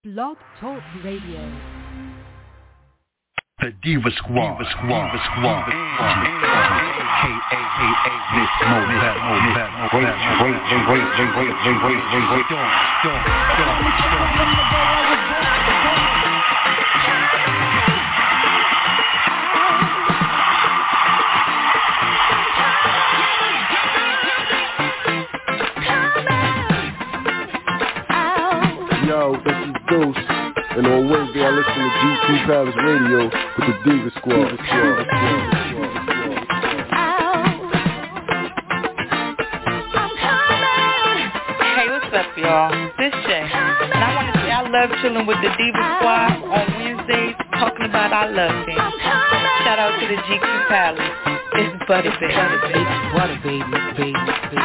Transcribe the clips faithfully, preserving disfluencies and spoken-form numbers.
Blog Talk Radio. The Diva Squad, Diva Squad, Diva Squad, K A K A Miss Mo, that Mo, that Mo, wait, wait, wait, wait, wait, wait, wait, wait, wait, wait, don't, don't, don't. Yo, this is Deuce. And on Wednesday, I listen to G Q Palace Radio with the Diva Squad. Diva Squad. Hey, what's up, y'all? This Shay. And I want to say I love chilling with the Diva Squad on Wednesdays, talking about our love thing. Shout out to the G Q Palace. It's Butter Baby. It's Butter Baby, baby, baby.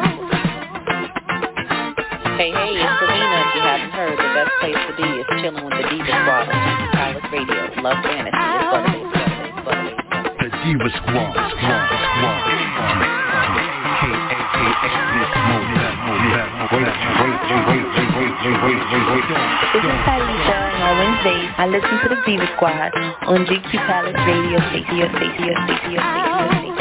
Hey, hey, it's Selena. If you haven't heard, the best place to be is chilling with the Diva Squad on G Q Palace Radio. Love fantasy. It's Butter Baby, Butter Baby, Butter Baby, Butter Baby. The Diva Squad, Squad, Squad. K A K A Miss Mo, that Mo, that Mo, wait, wait, wait, wait, wait, wait, wait, wait, wait, don't. This is Talisa, and on Wednesdays, I listen to the Diva Squad on G Q Palace Radio Station, Station, Station, Station, Station.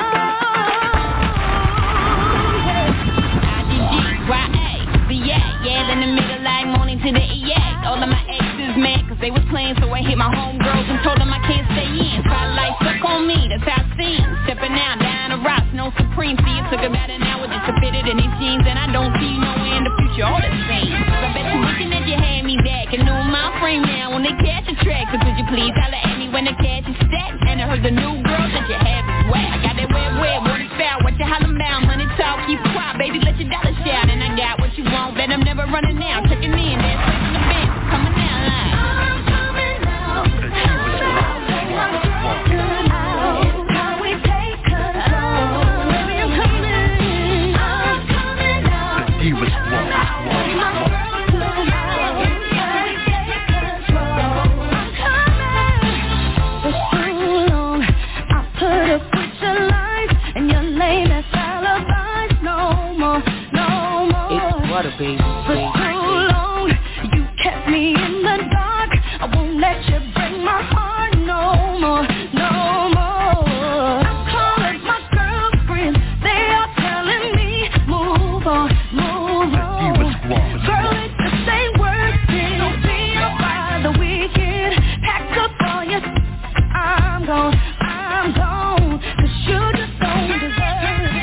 Yeah, in the middle like morning to the E X. All of my exes mad cause they was playing, so I hit my homegirls and told them I can't stay in. Spotlight stuck on me, that's how I seen. Stepping out, down the rocks, no supreme. See, it took about an hour just to fit it in these jeans, and I don't see nowhere in the future all the same. So I bet you wishing that you had me back and knew my frame now when they catch a track. So could you please holler at me when the catch is stacked? And I heard the new girl that you have is whack. I got that web web, what is foul, what you holler about? Money talk, keep quiet, baby, let your dollar shout. And I got what you want, bet I'm never running now. Checking in, that's straight from the bench, coming down line. I'm coming out, it's how we take control. Baby, I'm coming, I'm coming out. The Diva Squad, Butter Baby, for too long, you kept me in the dark. I won't let you break my heart no more, no more. I'm calling my girlfriends, they are telling me move on, move on. Girl, it just ain't worth it. Don't be up by the weekend. Pack up all your, I'm gone, I'm gone. Cause you just don't deserve it.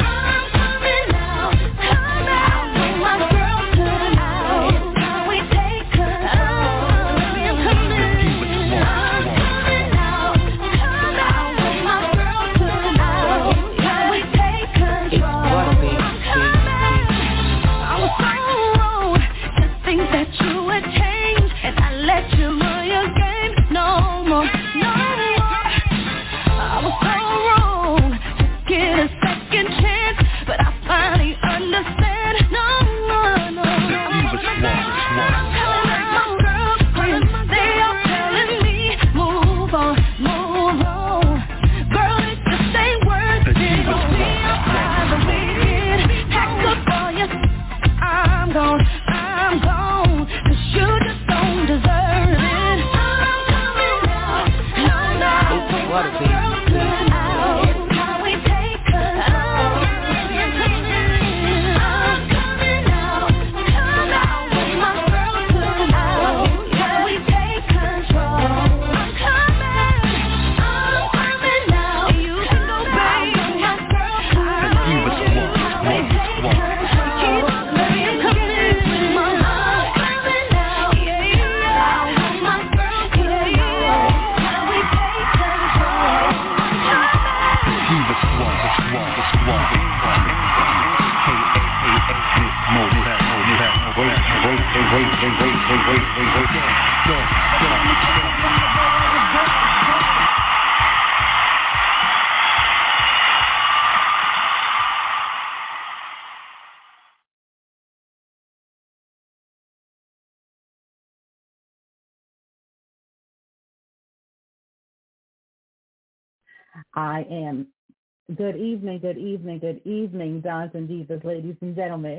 I am. Good evening, good evening, good evening, Dons and Divas, ladies and gentlemen.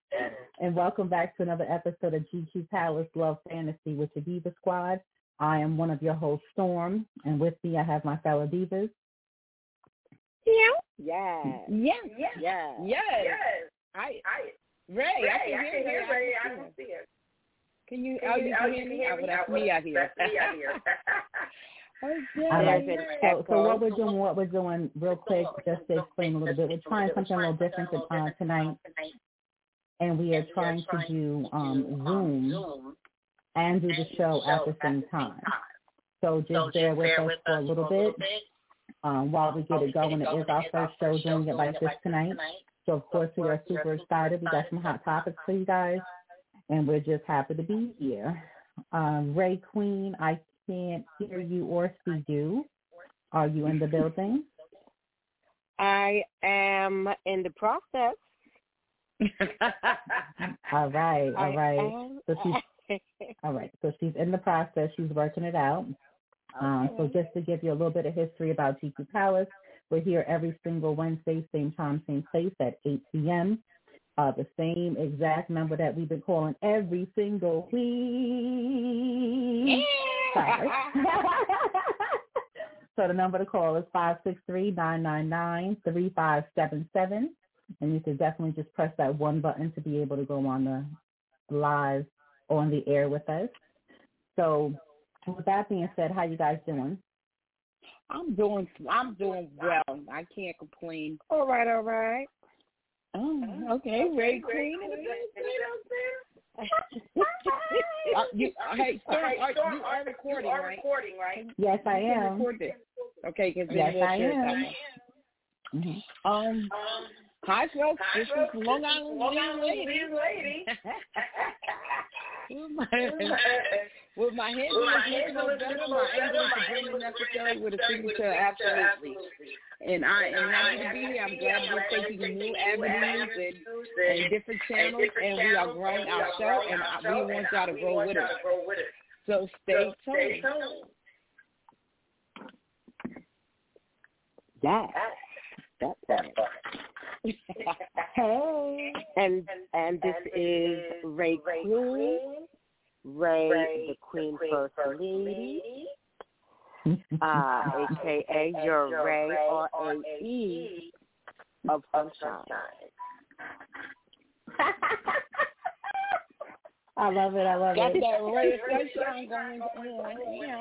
And welcome back to another episode of G Q Palace Love Fantasy with the Diva Squad. I am one of your hosts, Storm, and with me I have my fellow divas. Yeah. Yes. Yes. Yes. Yes. Yes. Yes. I, I, Ray, Ray, I can I hear can hear you. Ray. I can see her. Can you, Can oh, you, you oh, can you hear can me? hear Oh, me? well, that's Oh, me out here. That's me out here. Okay. All right. There's an So, echo. so what we're doing, what we're doing, real quick, just to explain a little bit, we're trying something a little different uh, tonight, and we are trying to do um, Zoom and do the show at the same time. So just bear with us for a little bit um, while we get it going. It is our first show doing it like this tonight. So, of course, we are super excited. We got some hot topics for you guys, and we're just happy to be here. Um, Ray Queen, I can't hear you or see you. Are you in the building? I am in the process. All right, all right. Am, So she's all right. So she's in the process. She's working it out. Uh, so just to give you a little bit of history about G Q Palace, we're here every single Wednesday, same time, same place at eight p.m. Uh, the same exact number that we've been calling every single week. Sorry. So the number to call is five six three, nine nine nine, three five seven seven. And you can definitely just press that one button to be able to go on the live or on the air with us. So with that being said, how you guys doing? I'm doing I'm doing well. I can't complain. All right, all right. Oh, okay. Ray Queen. uh, you, hey, Storm, are, you are recording, right? right? Yes, I You can am. record this. Okay, because Yes, I am. Mm-hmm. Um, hi, folks. This is Long Island Lean Lady. with my, with my hands on the little better, my English is really necessary with a signature, absolutely. And I am happy to be here. I'm glad we're taking new avenues and, and different channels, and we are growing our show, and we want y'all to grow with us. So stay tuned. Yeah. That's it. Hey, and and this is Ray Queen, Ray the Queen First Lady, uh, aka your Ray or A E of Sunshine. I love it. I love Got it. that Ray of Sunshine going on. Yeah.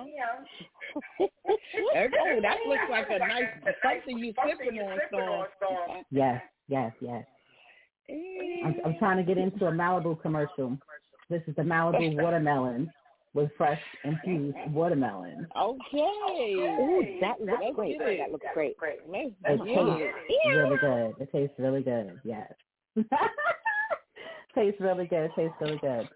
Oh, that looks like a nice something you sipping on, Storm. Yes, yes, yes. I'm, I'm trying to get into a Malibu commercial. This is the Malibu watermelon with fresh infused watermelon. Okay. Ooh, that looks Let's great. get it. That looks great. It tastes really good. It tastes really good. Yes. Tastes really good. Tastes really good.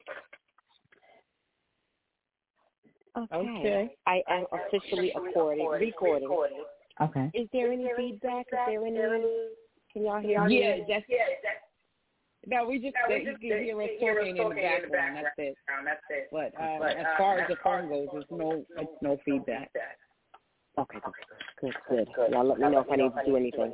Okay. Okay. I am officially recording. Recording. Okay. Is there any feedback? Is there any? Can y'all hear me? Yeah, that's no. We just no, we just you can hear us talking in the background. That's it. But um, as far as the phone goes, there's no it's no feedback. Okay. Good. Good. Good. Y'all let me know if I need to do anything.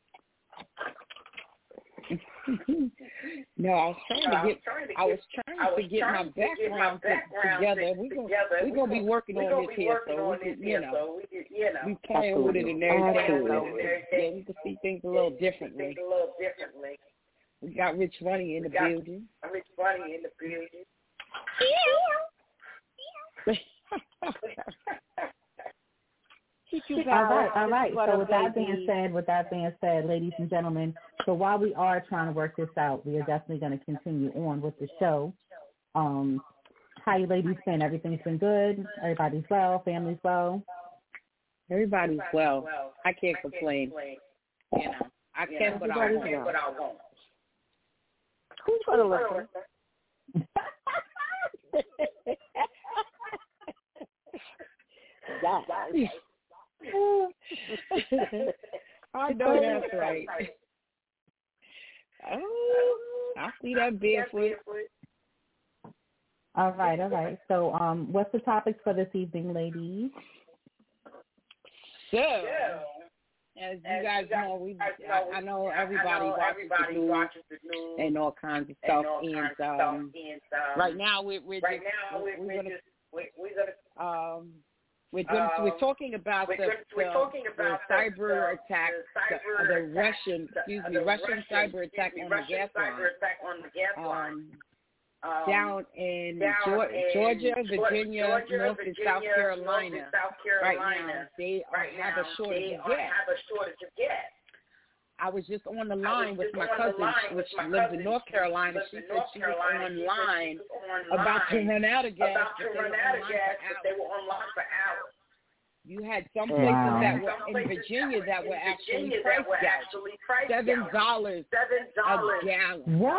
No, I was trying to get. I was trying to get my background together. We're gonna we're gonna be working on this here, so we can, you know, we playing with it and everything. So yeah, we can see things a little differently. We got Rich Money in the building. Rich Money in the building. All right, all right. So with that being said, with that being said, ladies and gentlemen, so while we are trying to work this out, we are definitely going to continue on with the show. Um, how you ladies been? Everything's been good? Everybody's well? Family's well? Everybody's well. I can't complain. You know, I can, but I won't. Who's going to listen? Yeah. I know that's right. Oh, I see that barefoot. All right, all right. So, um, what's the topic for this evening, ladies? So, As you guys know, we I, I know everybody watches the news and all kinds of stuff. And um, right now we're we're just we're, we're gonna um we're gonna we're talking about the the cyber attack, the, the Russian excuse me Russian cyber attack on the gas line. Um, down in down Georgia, in Virginia, Georgia, North and South Carolina, and South Carolina right now, they right have, now, a shortage of gas. have a shortage of gas. I was just on the line with my cousin, which lives in North Carolina. She said she was online about to run out of gas, but they were online for hours. You had some places wow. that were in Virginia that were actually price gouged. Seven dollars a gallon. What?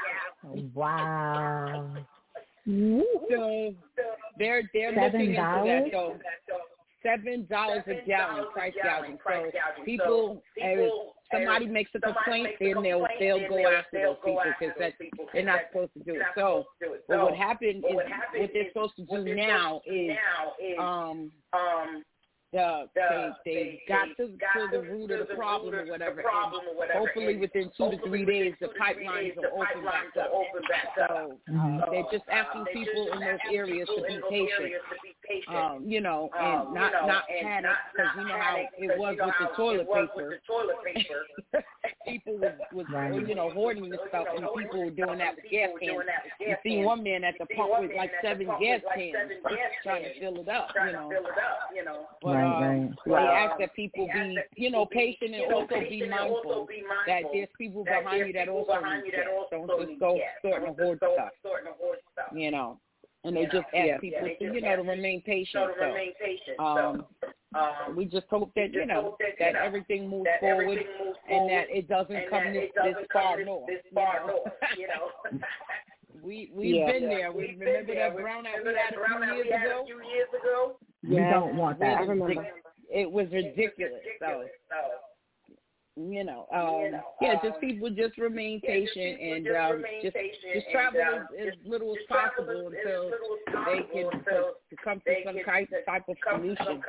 Wow. So they're they're looking into that. So seven dollars a gallon price gouging. So people, if somebody makes a complaint, then they'll they'll go after those people because they're not supposed to do it. So, but what happened is what they're supposed to do now is um um. Uh, they, they got to, to the root of the problem or whatever, and hopefully within two to three days the pipelines will open back up. So uh, they're just asking people in those areas to be patient, um, you know, and not not panic, because you know how it was with the toilet paper. People was, was you know, hoarding this stuff, and people were doing that with gas cans. You see one man at the pump with like seven gas cans trying to fill it up, you know. But, Right, right. Um, they ask that people be, you know, patient and also be mindful that there's people behind you that also need gas. Don't just go starting to hoard stuff, you know. And they just ask people, to, you know, to remain patient. So, um, we just hope that, you know, that everything moves forward and that it doesn't come this, this far north. You know. We, we've yeah. been there. We remember that brownout we had a few years ago? We yeah. don't want that. I remember. It was ridiculous. So, you know, um, yeah, just people just remain patient and um, just just travel as, as little as possible until they can to come to some type type of solution.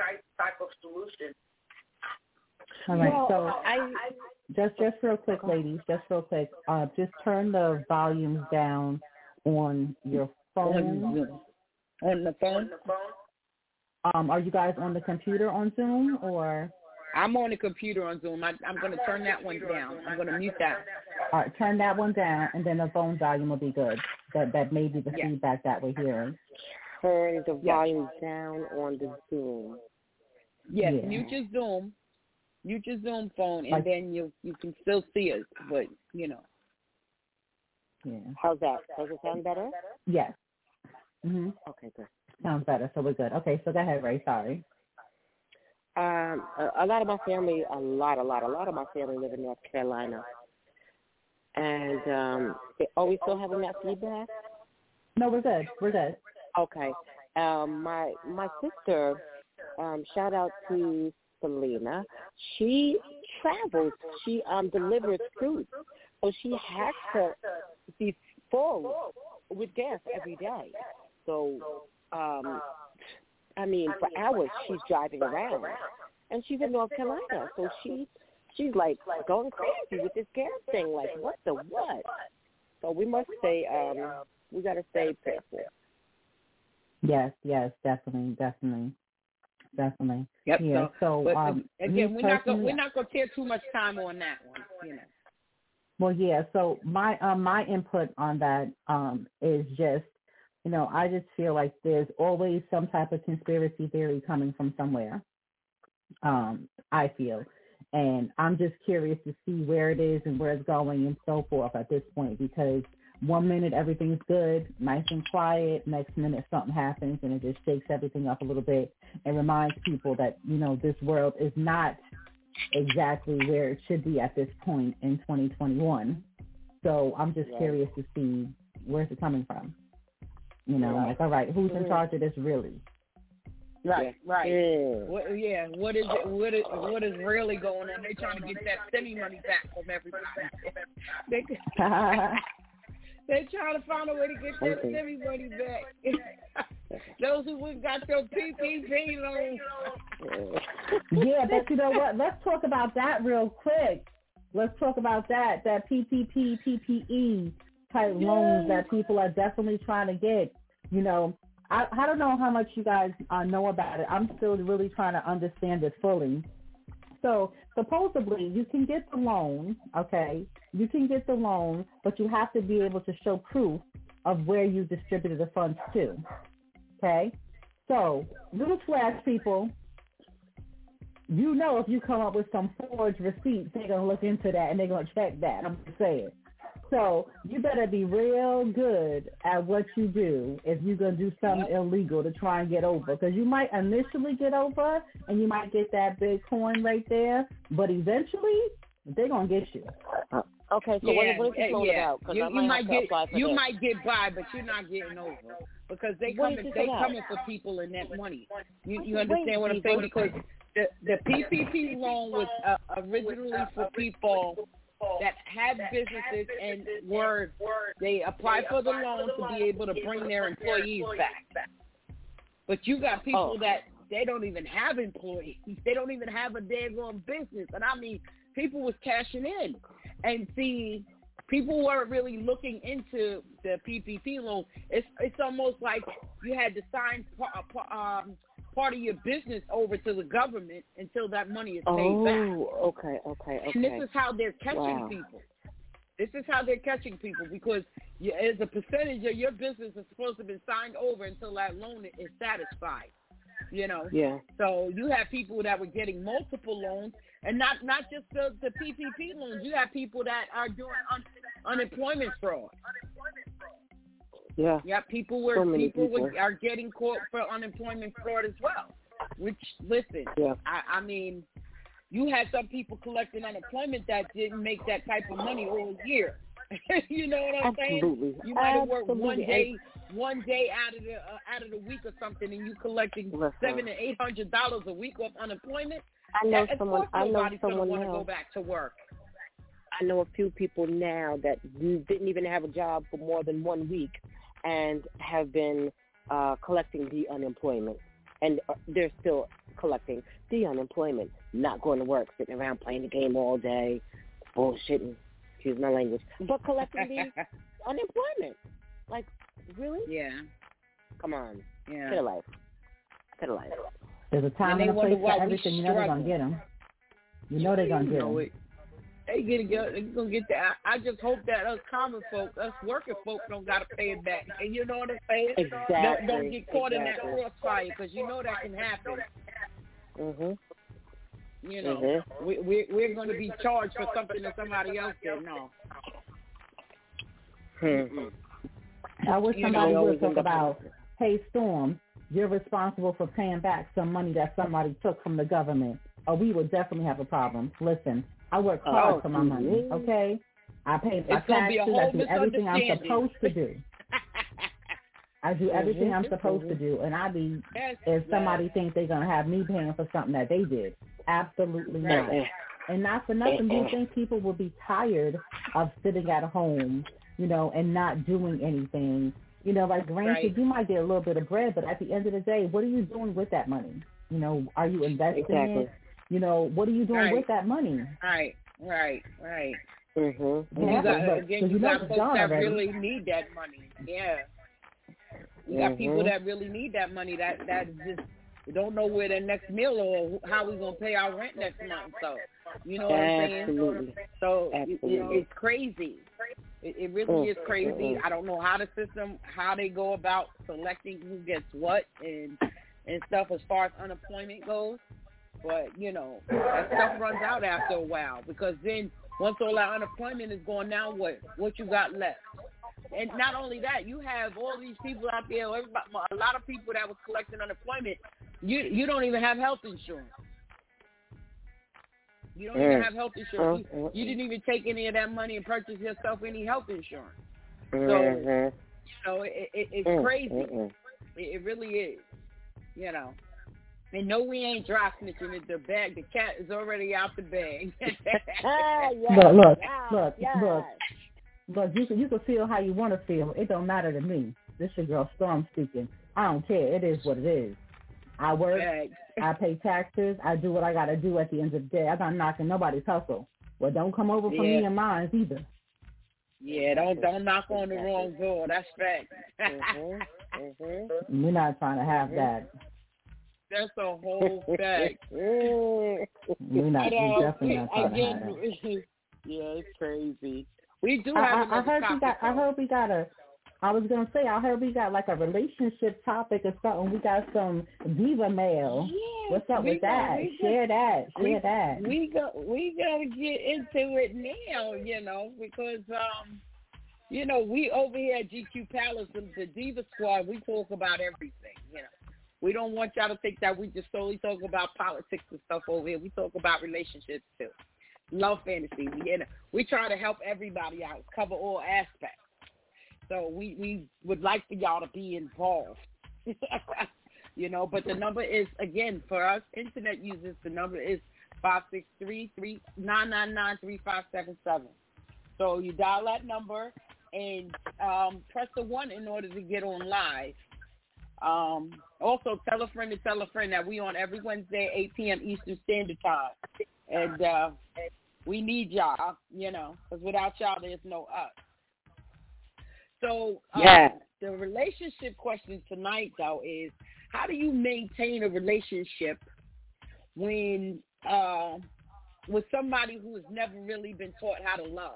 All right, so I just just real quick, ladies, just real quick, uh, just turn the volumes down on your phone. On the phone. Um, are you guys on the computer on Zoom or? I'm on the computer on Zoom. I, I'm going to turn that one down. I'm going to mute that. All right, turn that one down, and then the phone volume will be good. That that may be the yeah. feedback that we're hearing. Turn the volume yeah. down on the Zoom. Yes, yeah. mute your Zoom. Mute your Zoom phone, and like, then you you can still see us, but, you know. Yeah. How's that? Does it sound better? Yes. Mm-hmm. Okay, good. Sounds better, so we're good. Okay, so go ahead, Ray. Sorry. Um, a, a lot of my family, a lot, a lot, a lot of my family live in North Carolina. And um, they, are we still having that feedback? No, we're good. We're good. Okay. Um, my my sister, um, shout out to Selena. She travels. She um, delivers food. So she has to be full with gas every day. So, um, I mean, for hours she's driving around, and she's in North Carolina. So she, she's like going crazy with this gas thing. Like, what the what? So we must stay. Um, we got to stay careful. Yes, yes, definitely, definitely, definitely. Yep. Yeah. So, so but, um, again, we're not gonna, we're not going to tear too much time on that one. You know. Well, yeah. So my um, my input on that um, is just, you know, I just feel like there's always some type of conspiracy theory coming from somewhere. Um, I feel, and I'm just curious to see where it is and where it's going and so forth at this point, because one minute everything's good, nice and quiet. Next minute something happens and it just shakes everything up a little bit and reminds people that, you know, this world is not exactly where it should be at this point in twenty twenty-one. So I'm just right. curious to see where's it coming from. You know, right. like, all right, who's in charge of this really? Right, yeah. right. Yeah. What, yeah, what is it? What is what is really going on? They're trying to get that semi money back from everybody. they, they're trying to find a way to get that okay. semi money back. Those who got your P P P loans. Yeah, but you know what? Let's talk about that real quick. Let's talk about that, that P P P, P P E type yes. loans that people are definitely trying to get. You know, I, I don't know how much you guys uh, know about it. I'm still really trying to understand it fully. So supposedly you can get the loan, okay? You can get the loan, but you have to be able to show proof of where you distributed the funds to, okay? So, little flash people, you know if you come up with some forged receipts, they're going to look into that and they're going to check that. I'm just saying. So you better be real good at what you do if you're going to do something yep. illegal to try and get over. Because you might initially get over and you might get that big coin right there, but eventually they're going to get you. Uh, okay, so yeah, what, what is this loan yeah. about? You, I you might, might get you this. might get by, but you're not getting over. Because they what coming they about? coming for people in that money. You, you understand Wait, what I'm saying? Because the, the P P P loan was uh, originally for people that had businesses and were they apply for the loan to be able to bring their employees back. But you got people oh. that they don't even have employees. They don't even have a daggone business. And I mean, people was cashing in. And see, people weren't really looking into the P P P loan. It's it's almost like you had to sign um, part of your business over to the government until that money is paid oh, back. Oh, okay, okay, okay. And this is how they're catching wow. people. This is how they're catching people because you, as a percentage of your business is supposed to be signed over until that loan is satisfied. You know, yeah. So you have people that were getting multiple loans, and not not just the, the P P P loans. You have people that are doing un, unemployment fraud. Yeah. Yeah. People were so people, people. Were, are getting caught for unemployment fraud as well. Which, listen, yeah. I, I mean, you had some people collecting unemployment that didn't make that type of money all year. You know what I'm Absolutely. saying? You might have worked Absolutely. one day, one day out of the uh, out of the week or something, and you collecting Listen. seven to eight hundred dollars a week of unemployment. I know of someone. Course I know nobody's someone gonna now. want to go back to work. I know a few people now that didn't even have a job for more than one week, and have been uh, collecting the unemployment, and uh, they're still collecting the unemployment. Not going to work, sitting around playing the game all day, bullshitting. Excuse my language, but collecting the unemployment. Like, really? Yeah. Come on. Yeah. Get a life. Get a life. There's a time and, and a place for everything. You know they're gonna get them. You know they're gonna get them. They gonna get. They gonna get that. I just hope that us common folk, us working folk, don't gotta pay it back. And you know what I'm saying? Exactly. Don't, don't get caught exactly. in that crossfire because you know that can happen. Mhm. You know, mm-hmm. we, we, we're going to be charged for something that somebody else did. No. Hmm. I wish somebody would talk about, hey, Storm, you're responsible for paying back some money that somebody took from the government, or we would definitely have a problem. Listen, I work hard oh, for my money, okay? I pay my taxes. I do everything I'm supposed to do. I do everything mm-hmm. I'm supposed mm-hmm. to do, and I be yes, if somebody yes. thinks they're gonna have me paying for something that they did, absolutely not. Right. And not for nothing, do you think people will be tired of sitting at home, you know, and not doing anything? You know, like granted, right. you might get a little bit of bread, but at the end of the day, what are you doing with that money? You know, are you investing exactly. it? You know, what are you doing right. with that money? Right, right, right. Mm-hmm. Yeah, you got, but, again, you, you got folks that already. really need that money. Yeah. You got mm-hmm. people that really need that money that that just don't know where their next meal or how we're going to pay our rent next month. So, you know what Absolutely. I'm saying? So, Absolutely. it, it's crazy. It, it really mm-hmm. is crazy. I don't know how the system, how they go about selecting who gets what and and stuff as far as unemployment goes. But, you know, that stuff runs out after a while because then once all that unemployment is going down, what, what you got left? And not only that, you have all these people out there, everybody, a lot of people that was collecting unemployment, you you don't even have health insurance. You don't mm. even have health insurance. You, you didn't even take any of that money and purchase yourself any health insurance. Mm-hmm. So, so it, it, it's mm-hmm. crazy. It, it really is. You know. And no, we ain't dry snitching it. The bag, the cat is already out the bag. yes, look, look, yes, look, yes. look. But you can you can feel how you want to feel. It don't matter to me. This your girl Storm speaking. I don't care. It is what it is. I work, Thanks. I pay taxes, I do what I got to do at the end of the day. I'm not knocking nobody's hustle. Well, don't come over for Yeah. me and mine either. Yeah, don't don't knock on the wrong door. That's fact. Mhm. Mhm. We're not trying to have Mhm. that. That's a whole fact. We're not. But, We're uh, definitely not trying again, to have that. yeah, it's crazy. We do I, have I, I another heard we topic, got. I though. heard we got a. I was gonna say. I heard we got like a relationship topic or something. We got some diva mail. Yes, What's up we with got- that? we Share got- that. Share we, that. We got we gotta get into it now, you know, because um, you know, we over here at G Q Palace, the, the Diva Squad, we talk about everything, you know. We don't want y'all to think that we just solely talk about politics and stuff over here. We talk about relationships too, love, fantasy. We, you know, we try to help everybody out, cover all aspects. So we, we would like for y'all to be involved, you know. But the number is, again, for us internet users, the number is five six three, nine nine nine, three five seven seven. So you dial that number and um, press the one in order to get on live. Um, also, tell a friend to tell a friend that we on every Wednesday, eight p.m. Eastern Standard Time. And uh, we need y'all, you know, because without y'all, there's no us. So um, Yeah. the relationship question tonight, though, is how do you maintain a relationship when uh, with somebody who has never really been taught how to love?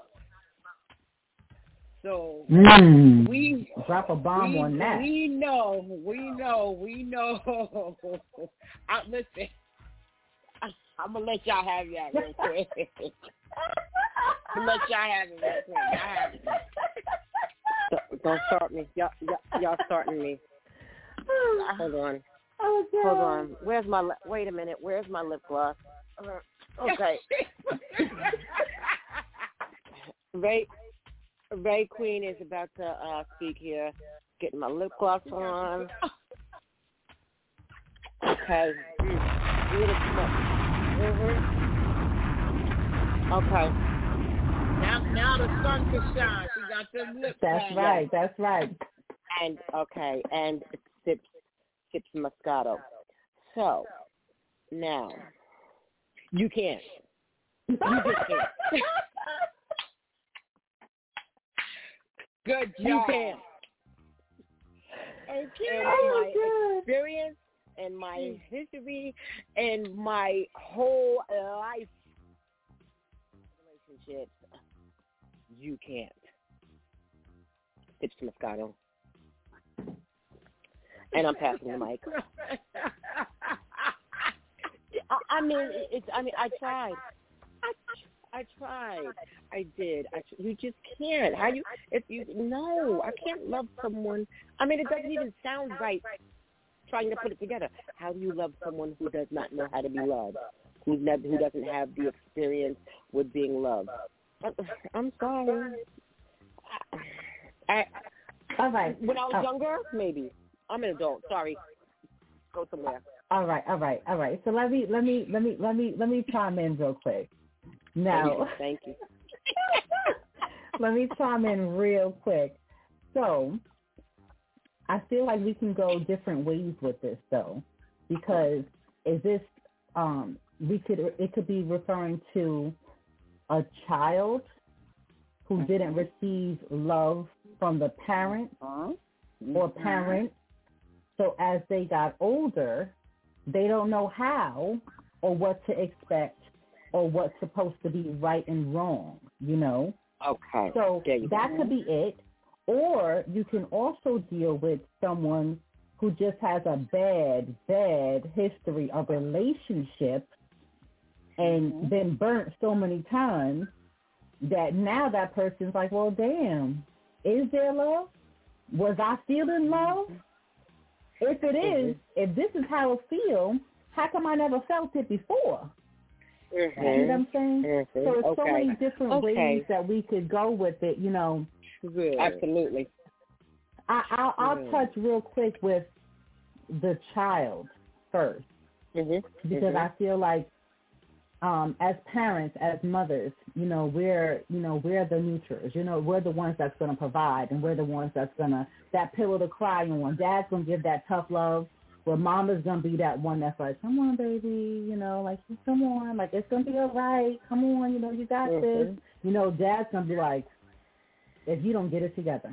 So Mm. we Drop a bomb we, on that. We know, we know, we know. I, listen, I, I'm gonna let y'all have that real quick. I'm gonna let y'all have it real quick. Y'all have it. Don't- Don't start me. Y'all, y'all, y'all starting me. Hold on. Oh, God. Hold on. Where's my? Li- Wait a minute. Where's my lip gloss? Uh, okay. Ray, Ray Queen is about to uh, speak here. Getting my lip gloss on. Okay. Mm. Beautiful. Mhm. Okay. Now, now the sun can shine. She got them lips. That's on. right. That's right. And okay, and sips sips Moscato. So now you can't. You just can't. Good job. You can't. Okay. And Oh, my God. experience and my history and my whole life relationships, you can't. Sips Moscato. And I'm passing the mic. I, I mean, it's. I mean, I tried. I, I tried. I did. I, you just can't. How you? If you no, I can't love someone. I mean, it doesn't even sound right. Trying to put it together. How do you love someone who does not know how to be loved? Who's never, who doesn't have the experience with being loved? I, I'm sorry. I, All right. when I was Oh. younger, maybe. I'm an adult. Sorry. Go somewhere. All right, all right, all right. So let me let me let me let me let me chime in real quick. Now, Thank you. let me chime in real quick. So, I feel like we can go different ways with this, though, because is this um we could it could be referring to a child who didn't receive love from the parent or parent. So as they got older, they don't know how or what to expect or what's supposed to be right and wrong, you know? Okay. So There you that go. could be it. Or you can also deal with someone who just has a bad, bad history of relationship and Mm-hmm. been burnt so many times that now that person's like, well, damn, is there love? Was I feeling love? If it is, Mhm. if this is how it feels, how come I never felt it before? Mm-hmm. You know what I'm saying? Mhm. So it's so Okay. many different Okay. ways that we could go with it, you know. Good. Absolutely. I, I'll, I'll Mm. touch real quick with the child first Mm-hmm. because mm-hmm. I feel like um, as parents, as mothers, you know, we're, you know, we're the neutrals. You know, we're the ones that's going to provide, and we're the ones that's going to, that pillow to cry on. Dad's going to give that tough love, where mama's going to be that one that's like, come on, baby, you know, like, come on, like, it's going to be all right. Come on, you know, you got mm-hmm. this. You know, dad's going to be like, if you don't get it together.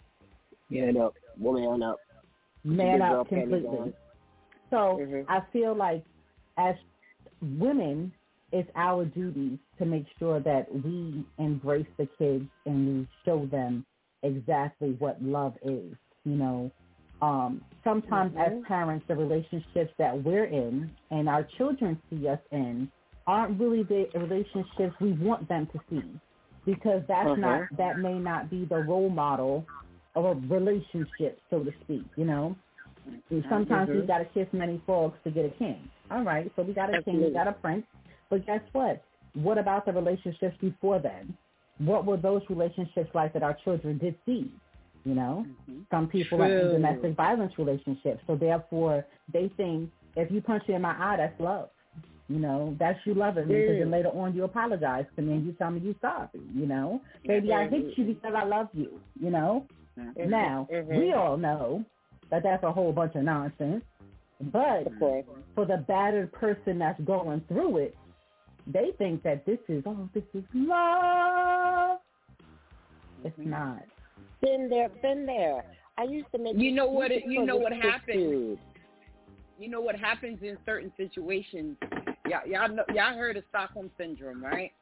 Man up. Woman up. Man up completely. So mm-hmm. I feel like as women, it's our duty to make sure that we embrace the kids and we show them exactly what love is, you know. Um, sometimes mm-hmm. as parents, the relationships that we're in and our children see us in aren't really the relationships we want them to see, because that's uh-huh. not, that may not be the role model of a relationship, so to speak, you know. And sometimes mm-hmm. we got to kiss many frogs to get a king. All right, so we got a Absolutely. king, we got a prince, but guess what? What about the relationships before then? What were those relationships like that our children did see? You know, mm-hmm. some people True. are in domestic violence relationships, so therefore they think if you punch me in my eye, that's love. You know, that's you loving me, because then later on you apologize to me and you tell me you sorry. You know, baby, I hit you because I love you. You know, mm-hmm. now mm-hmm. we all know that that's a whole bunch of nonsense. But okay. for the battered person that's going through it, they think that this is, oh, this is love. It's mm-hmm. not. Been there, been there. I used to make. You know what? It, you know what happens. Food. You know what happens in certain situations. Y'all, y'all know, y'all heard of Stockholm syndrome, right?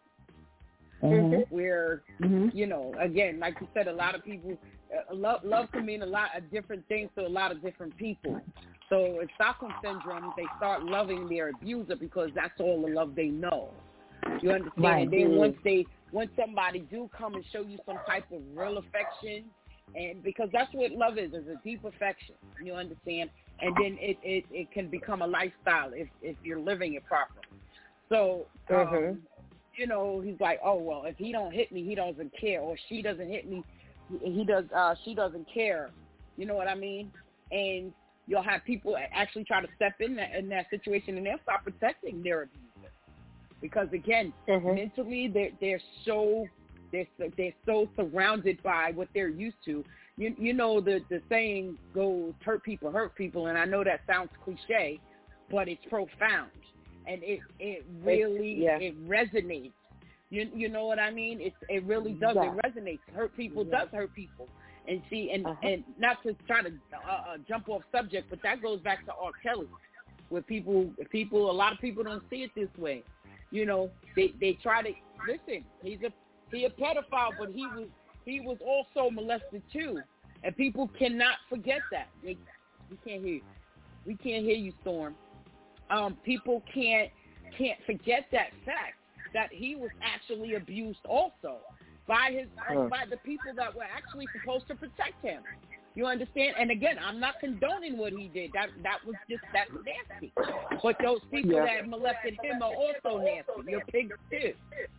Mm-hmm. Where mm-hmm. you know, again, like you said, a lot of people uh, love love can mean a lot of different things to a lot of different people. So in Stockholm syndrome, they start loving their abuser because that's all the love they know. You understand? Right. And then once they, once somebody do come and show you some type of real affection, and because that's what love is, is a deep affection. You understand? And then it, it, it can become a lifestyle if, if you're living it properly. So, um, mm-hmm. you know, he's like, oh, well, if he don't hit me, he doesn't care. Or she doesn't hit me, he does. Uh, she doesn't care. You know what I mean? And you'll have people actually try to step in that, in that situation, and they'll start protecting their abuser. Because, again, mm-hmm. mentally they're, they're so they're, they're so surrounded by what they're used to. You, you know, the, the saying goes, hurt people hurt people, and I know that sounds cliche, but it's profound. And it, it really yeah. it resonates. You you know what I mean? It it really does. Yeah. It resonates. Hurt people yeah. does hurt people. And see, and, uh-huh. and not to try to uh, uh, jump off subject, but that goes back to R. Kelly, where people, people, a lot of people don't see it this way. You know, they they try to listen. He's a he a pedophile, but he was he was also molested too, and people cannot forget that. They, we can't hear you. We can't hear you, Storm. Um, people can't can't forget that fact that he was actually abused also by his huh. by the people that were actually supposed to protect him. You understand? And again, I'm not condoning what he did. That that was just that's nasty. But those people yeah. that molested him are also nasty. You're pigs too.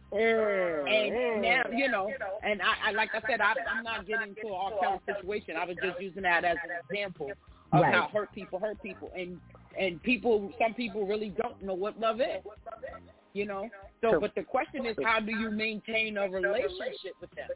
Mm, And mm. now, you know, and I, I like I said, I, I'm not getting to an R. Kelly situation. I was just using that as an example of right. how hurt people hurt people, and and people, some people really don't know what love is. You know. So, but the question is, how do you maintain a relationship with them?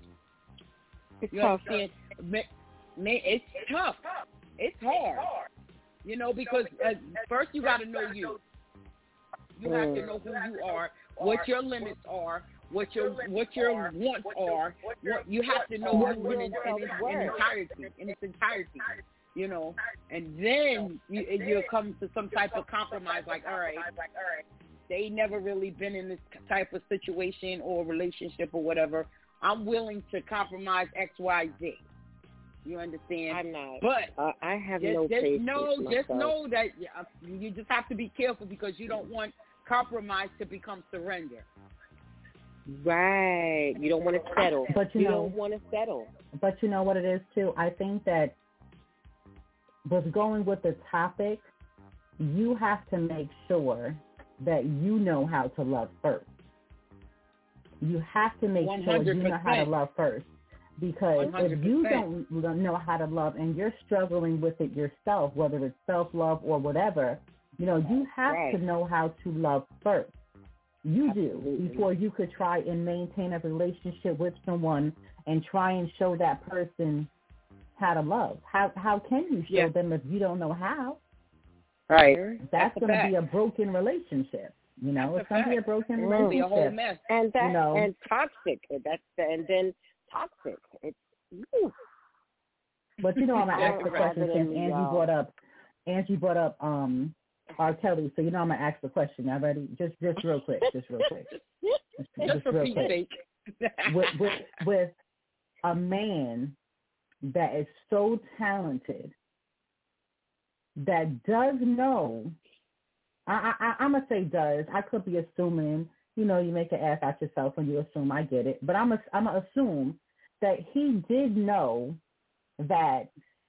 It's You tough. understand? It's tough. It's hard. You know, because uh, first you got to know you. You have to know who you are, what your limits are, what your what your wants are. What, you have to know you in, in, in, in entirety, in its entirety. You know, and then you you'll come to some type of compromise. Like, all right, they never really been in this type of situation or relationship or whatever. I'm willing to compromise X, Y, Z. You understand? I'm not. But uh, I have just, no just patience know, myself. just know that uh, you just have to be careful because you don't want compromise to become surrender. Right. You don't want to settle. But you, you know, don't want to settle. But you know what it is too? I think that with going with the topic, you have to make sure that you know how to love first. You have to make one hundred percent. sure you know how to love first. Because one hundred percent. if you don't know how to love and you're struggling with it yourself, whether it's self-love or whatever, you know, you have right. to know how to love first. You do, Absolutely. before you could try and maintain a relationship with someone and try and show that person how to love. How how can you show yeah. them if you don't know how? Right. That's, That's going to be a fact. broken relationship. You know, That's it's going to be a fact. broken It's relationship. be a whole mess. And that you know, and toxic. That's the, and then toxic. It's whew. But you know, I'm gonna I ask don't the question have it since in me, Angie y'all. brought up Angie brought up um R. Kelly. So you know, I'm gonna ask the question. Y'all ready? Just just real quick. Just real quick. Just, Just just for real Pete's quick. sake. With, with with a man that is so talented that does know. I, I, I'm going to say does. I could be assuming, you know, you make an ass out yourself when you assume. I get it. But I'm a, I'm going to assume that he did know that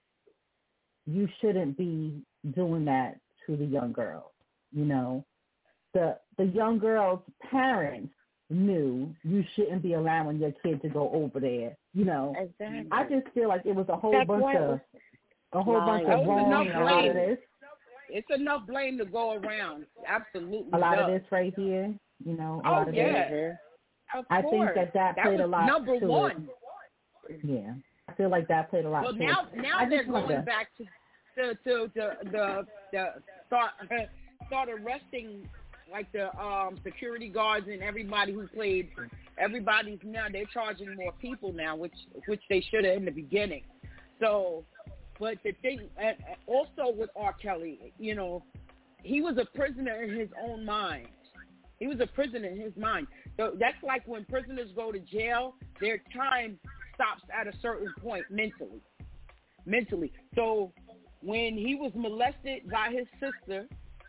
you shouldn't be doing that to the young girl. You know, the the young girl's parents knew you shouldn't be allowing your kid to go over there. You know, Exactly. I just feel like it was a whole That's bunch why it of was a whole bunch lying. of That was wrong enough and a lot of blame. this. It's enough blame to go around. Absolutely. A lot does. of this right here, you know, a Oh, lot of yeah. this. Of I course. think that that that played was a lot number to one. it. Yeah, I feel like that played a lot Well, to now it. now I they're just going wonder. back to to to, to the the start start arresting like the um security guards and everybody who played. Everybody's now they're charging more people now, which which they should have in the beginning. So, but the thing and also with R. Kelly, you know, he was a prisoner in his own mind. He was a prisoner in his mind. So that's like when prisoners go to jail, their time stops at a certain point mentally. Mentally. So when he was molested by his sister,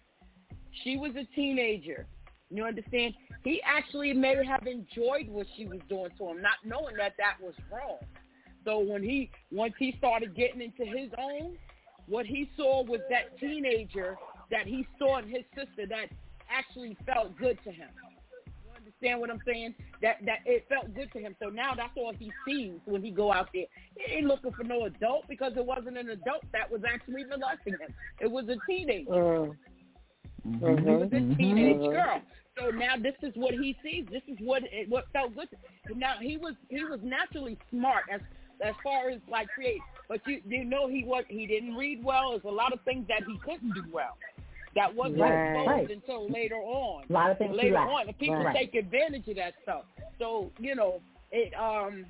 she was a teenager. You understand? He actually may have enjoyed what she was doing to him, not knowing that that was wrong. So when he, once he started getting into his own, what he saw was that teenager that he saw in his sister that actually felt good to him. You understand what I'm saying? That that it felt good to him. So now that's all he sees when he go out there. He ain't looking for no adult because it wasn't an adult that was actually molesting him. It was a teenager. Mm. Mm-hmm. It was a teenage Mhm. girl. So now this is what he sees. This is what it, what felt good to him. Now he was he was naturally smart as as far as like create, but you you know he was he didn't read well. There's a lot of things that he couldn't do well. That wasn't Right. exposed Right. until later on. A lot of things he later lacked. on, and people Right. take advantage of that stuff. So you know it. Um,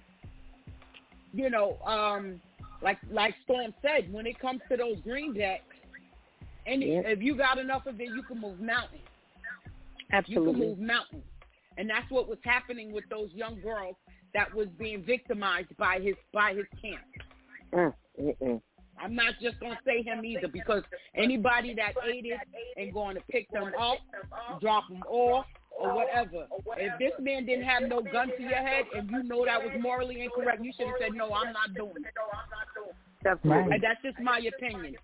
you know, um, like like Storm said, when it comes to those greenbacks, and Yep. if you got enough of it, you can move mountains. You can Absolutely. move mountains. And that's what was happening with those young girls that was being victimized by his by his camp. Mm. Mm-mm. I'm not just going to say him either, because anybody that ate it and going to pick them up, drop them off, or whatever. If this man didn't have no gun to your head and you know that was morally incorrect, you should have said, no, I'm not doing it. Definitely. Right. And that's just my opinion.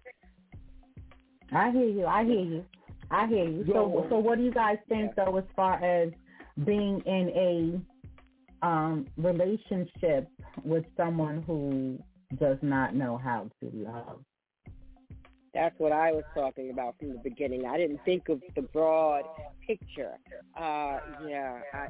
I hear you. I hear you. I hear you. So, so what do you guys think, though, as far as being in a um, relationship with someone who does not know how to love? That's what I was talking about from the beginning. I didn't think of the broad picture. Uh, yeah, I,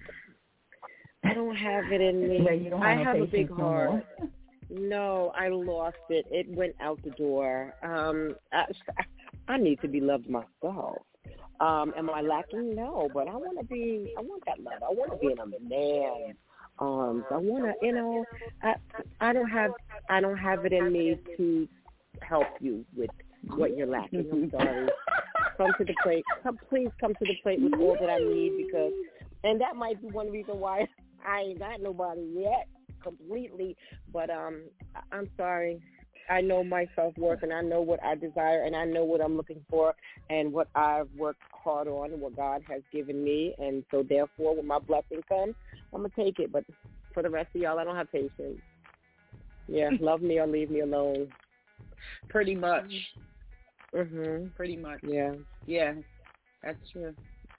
I don't have it in me. Yeah, you don't have I no have a big patience no more. heart. No, I lost it. It went out the door. Um, I, I need to be loved myself. Um, am I lacking? No, but I want to be. I want that love. I want to be in a man's arms. I want to, you know. I I don't have. I don't have it in me to help you with what you're lacking. I'm sorry. Come to the plate. Come, please come to the plate with all that I need, because, and that might be one reason why I ain't got nobody yet completely. But um, I'm sorry. I know my self-worth, and I know what I desire, and I know what I'm looking for, and what I've worked hard on, and what God has given me. And so, therefore, when my blessing comes, I'm going to take it. But for the rest of y'all, I don't have patience. Yeah, love me or leave me alone. Pretty much. Mm-hmm. Pretty much. Yeah. Yeah, that's true.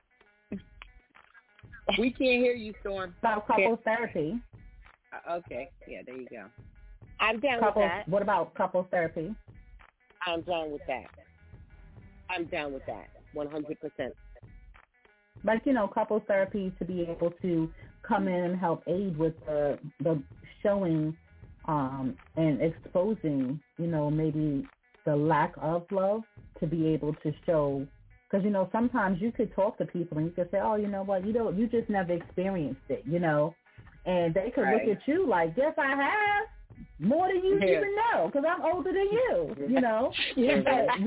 We can't hear you, Storm. About couples therapy. Uh, okay. Yeah, there you go. I'm down Couples, with that. what about couples therapy? I'm down with that. I'm down with that, one hundred percent. Like, you know, couples therapy to be able to come in and help aid with the the showing um, and exposing, you know, maybe the lack of love to be able to show, because, you know, sometimes you could talk to people and you could say, oh, you know what, you don't, you just never experienced it, you know, and they could right. look at you like, yes, I have, more than you yeah. even know, because I'm older than you, you know. Mm-hmm.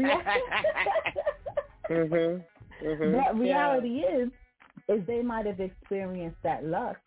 mm-hmm. Mm-hmm. But reality yeah. is, is they might have experienced that lust.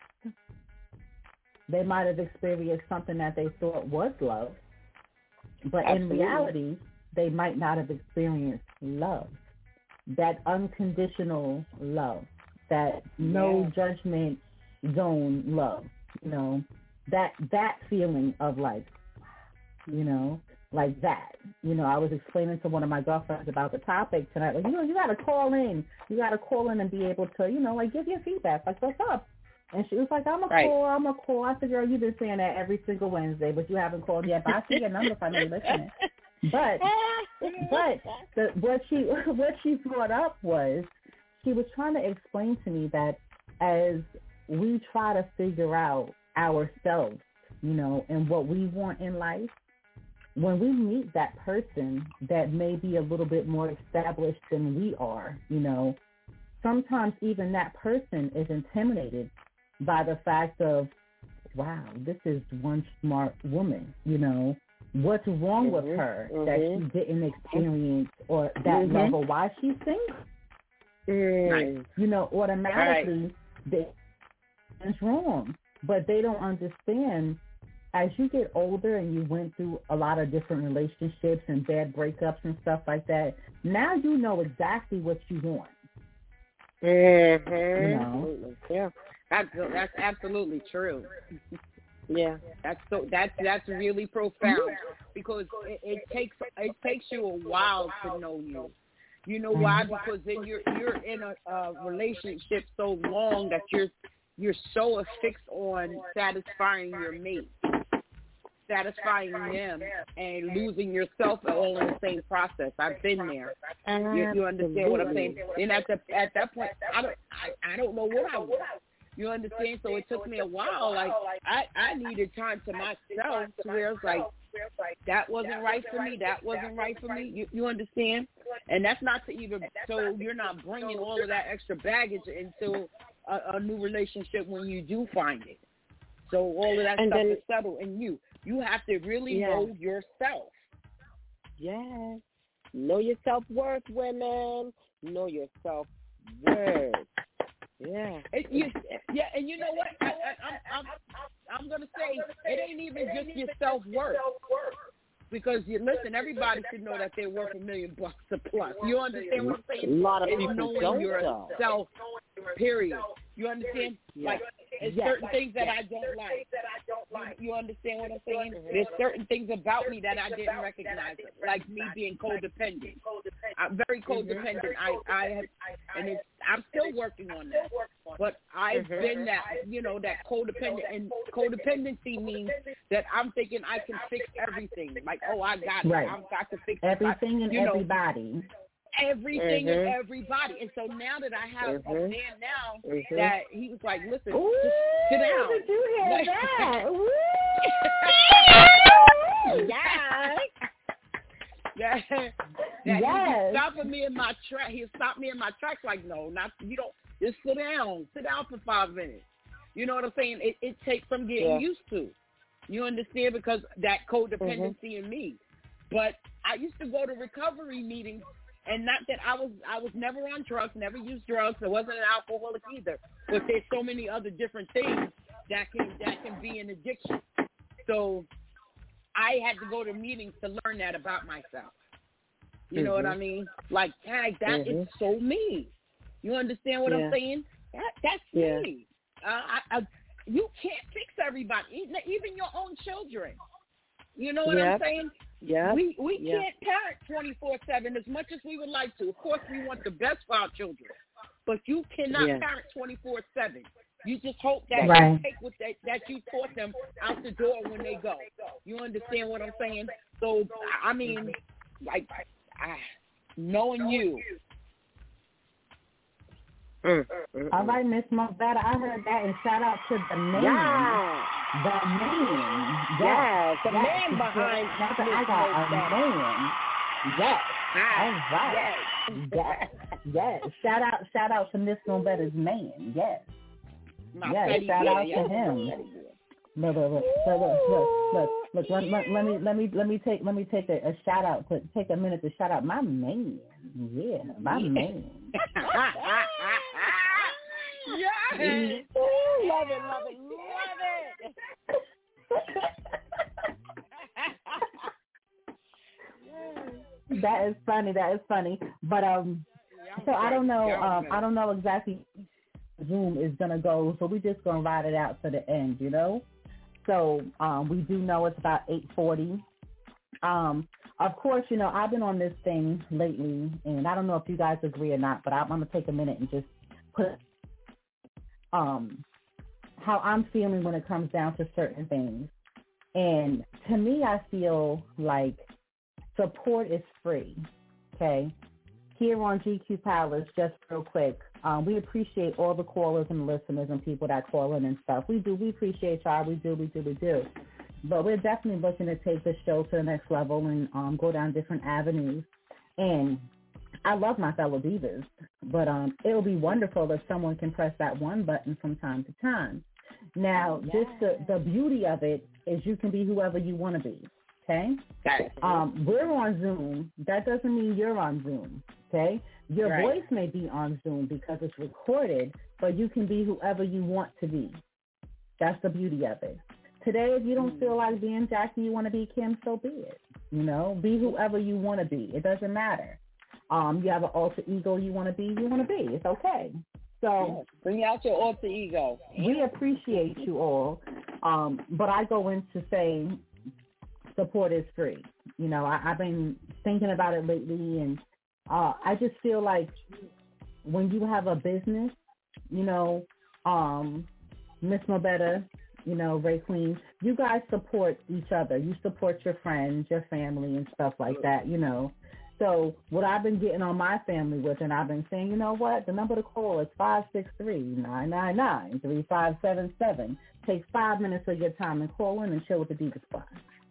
They might have experienced something that they thought was love, but Absolutely. in reality, they might not have experienced love, that unconditional love, that no yeah. judgment zone love, you know, that that feeling of like, you know, like that. You know, I was explaining to one of my girlfriends about the topic tonight. Like, you know, you got to call in. You got to call in and be able to, you know, like give your feedback. Like, what's up? And she was like, I'm a right. call, I'm a call. I said, girl, you've been saying that every single Wednesday, but you haven't called yet. But I see your number if I know you're listening. But, but the, what she what she brought up was she was trying to explain to me that as we try to figure out ourselves, you know, and what we want in life, when we meet that person that may be a little bit more established than we are, you know, sometimes even that person is intimidated by the fact of, wow, this is one smart woman, you know. What's wrong mm-hmm, with her mm-hmm. that she didn't experience or that mm-hmm. level? Why she's single? Mm. You know, automatically, right. they, it's wrong. But they don't understand, as you get older and you went through a lot of different relationships and bad breakups and stuff like that, now you know exactly what you want. Mm-hmm. You know? Yeah, that's, that's absolutely true. Yeah, that's so that's that's really profound because it, it takes it takes you a while to know you. You know why? Because then you're you're in a, a relationship so long that you're you're so affixed on satisfying your mate, satisfying them, and losing yourself all in the same process. I've been there. You, you understand what I'm saying? And at the at that point, I don't I, I don't know what I want. You understand? So it took me a while. Like I, I needed time to myself to where it's like that wasn't right for me. That wasn't right for me. You, you understand? And that's not to even so you're not bringing all of that extra baggage into a, a new relationship when you do find it. So all of that and stuff then, is settled in you. You have to really yeah. know yourself. Yes. Know your self-worth, women. Know your self-worth. Yeah. It, you, yeah, and you know what? I, I, I'm, I'm, I'm going to say it ain't even just your self-worth. Because, you listen, everybody should know that they're worth a million bucks a plus. You understand what I'm saying? A lot of it's people knowing don't yourself, period. You understand? Yeah. Like, there's yes. certain things that I don't like. You, you understand what I'm saying? There's certain things about me that I didn't recognize, like me being codependent. I'm very codependent. I, I have, and it's, I'm still working on that. But I've mm-hmm. been that, you know, that codependent. And codependency means that I'm thinking I can fix everything. Like, oh, I got it. Right. I've got to fix everything and you know, everybody. Everything mm-hmm. and everybody. And so now that I have mm-hmm. a man now mm-hmm. that he was like, listen, Ooh, just sit down. Did you hear like, that? yes. Yeah. That yes. He was stopping me in my track. He stopped me in my tracks like, no, not you don't. Just sit down. Sit down for five minutes. You know what I'm saying? It, it takes some getting yeah. used to. You understand? Because that codependency mm-hmm. in me. But I used to go to recovery meetings, and not that I was I was never on drugs, never used drugs. I wasn't an alcoholic either. But there's so many other different things that can that can be an addiction. So I had to go to meetings to learn that about myself. You mm-hmm. know what I mean? Like, tag, that mm-hmm. is so me. You understand what yeah. I'm saying? That, that's yeah. me. Uh, I, I, you can't fix everybody, even, even your own children. You know what yep. I'm saying? Yeah. We we yep. can't parent twenty-four seven as much as we would like to. Of course, we want the best for our children, but you cannot yeah. parent twenty-four seven. You just hope that right. you take what they, that you taught them out the door when they go. You understand what I'm saying? So I mean, like, I, knowing you. Mm, mm, All right, Miss Movetta, I heard that, and shout out to the man. Yeah. The man. Yes, yes. the yes. man behind yes. I got a man. Yes. All right. Yes. Yes. Yes. Shout out, shout out to Miss No Better's man. Yes. My yes. Shout out to him. Look, look, look, look, look, look, look, let, let, let me, let me, let me take, let me take a, a shout out. To, take a minute to shout out my man. Yeah, my man. Yes. Ooh, love it, love it, love it. That is funny. That is funny. But um, so I don't know. Um, I don't know exactly Zoom is gonna go. So we're just gonna ride it out to the end, you know. So um, we do know it's about eight forty. Um, of course, you know I've been on this thing lately, and I don't know if you guys agree or not, but I'm gonna take a minute and just put um how I'm feeling when it comes down to certain things. And to me, I feel like support is free, okay? Here on G Q Palace, just real quick, um, we appreciate all the callers and listeners and people that call in and stuff. We do. We appreciate y'all. We do. We do. We do. But we're definitely looking to take the show to the next level and um, go down different avenues. And I love my fellow divas, but um, it will be wonderful if someone can press that one button from time to time. Now, yes. just the, the beauty of it is you can be whoever you want to be, okay? Um, we're on Zoom. That doesn't mean you're on Zoom, okay? Your right. voice may be on Zoom because it's recorded, but you can be whoever you want to be. That's the beauty of it. Today, if you don't mm. feel like being Jackie, you want to be Kim, so be it. You know, be whoever you want to be. It doesn't matter. Um, you have an alter ego you want to be, you want to be. It's okay. So yes. Bring out your alter ego. We appreciate you all, um, but I go into saying support is free. You know, I, I've been thinking about it lately, and uh, I just feel like when you have a business, you know, um, Miss Mobetta, you know, Ray Queen, you guys support each other. You support your friends, your family, and stuff like that, you know. So what I've been getting on my family with, and I've been saying, you know what, the number to call is five six three, nine nine nine, three five seven seven. Take five minutes of your time and call in and chill with the Diva Squad.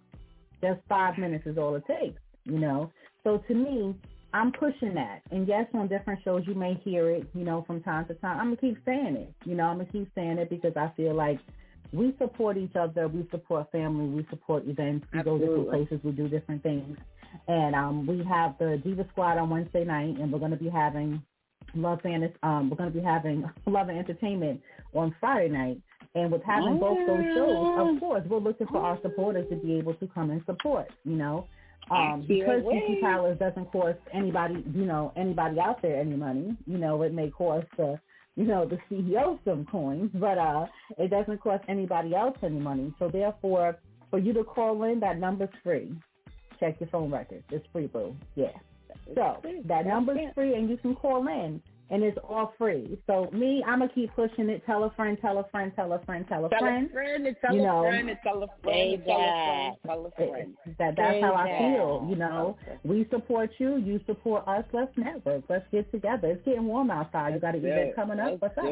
Just five minutes is all it takes, you know. So to me, I'm pushing that. And yes, on different shows you may hear it, you know, from time to time. I'm going to keep saying it. You know, I'm going to keep saying it because I feel like we support each other. We support family. We support events. We Absolutely. go different places. We do different things. And um, we have the Diva Squad on Wednesday night, and we're going to be having Love and um, we're going to be having Love and Entertainment on Friday night. And with having both those shows, of course, we're looking for our supporters to be able to come and support. You know, um, because G Q Palace doesn't cost anybody, you know, anybody out there any money. You know, it may cost the, you know, the C E O some coins, but uh, it doesn't cost anybody else any money. So therefore, for you to call in, that number's free. Check your phone records. It's free, boo. Yeah. So that number's free, and you can call in, and it's all free. So me, I'm gonna keep pushing it. Tell a friend, tell a friend, tell a friend, tell a friend. Tell a friend, and tell you a know, friend, and tell a friend, tell a friend, tell a friend. That that's how I feel. You know, we support you, you support us. Let's network. Let's get together. It's getting warm outside. You got an event coming up. What's up?